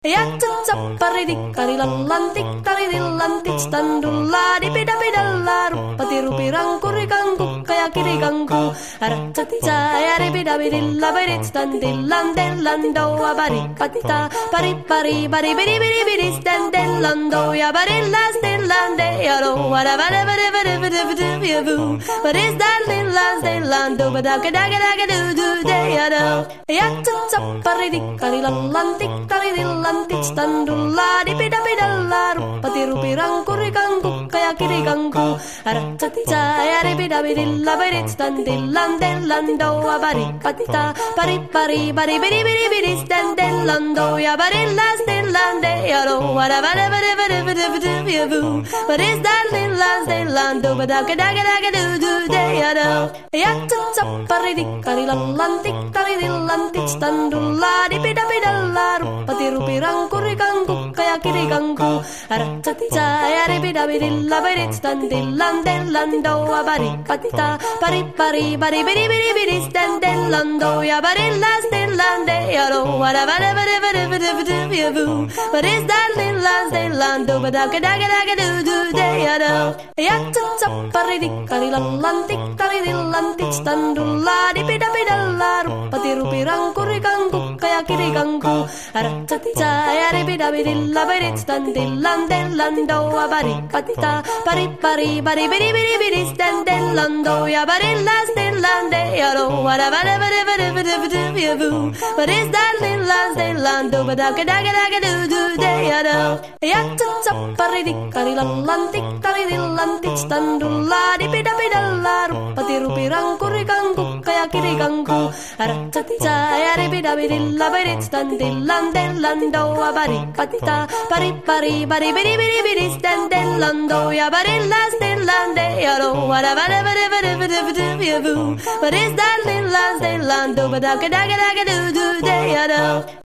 Yatsatsapparidikkarilallantik taridillantik standulla dipidapidalla ruppatirupiranku rikanku kaya kirikanku aratsatisa ja ripidapidilla standillantellando ja barikatita paripari baribidibidibidi standellando ja barillastillande jalo vadavadavadavadavadavu varistallillastillando badakadakadakadudu Yatsatsapparidikkarilallantik taridillantik standulla dipidapidalla ruppatirupiranku rikanku kaya kirikanku aratsatisa ja ripidapidilla standillantellando ja barikatita paripari baribidibidibidi standellando ja barillastillande jalo vadavadavadavadavadavu varistallillastillando badakadakadakadudu Yatsatsapparidikkarilallantik taridillantik standulla dipidapidalla ruppatirupiranku rikanku kaya kirikanku aratsatisa ja ripidapidilla standillantellando ja barikatita paripari baribidibidibidi standellando ja barillastillande jalo vadavadavadavadavu varistallillastillando badakadakadakadudu Yatsatsapparidikkarilallantik taridillantik standulla dipidapidalla ruppatirupiranku rikanku kaya kirikanku aratsatisa ja ripidapidilla standillantellando ja barikatita paripari baribidibidibidi standellando ja barillastillande jalo vadavadavadavadavu varistallillastillando badakadakadakadudu Yatsatsapparidikkarilallantik taridillantik standulla dipidapidalla ruppatirupiranku rikanku kaya kirikanku aratsatisa ja ripidapidilla standillantellando ja barikatita paripari baribidibidibidi standellando ja barillastillande jalo vadavadavadavadavu varistallillastillando badakadakadakadudu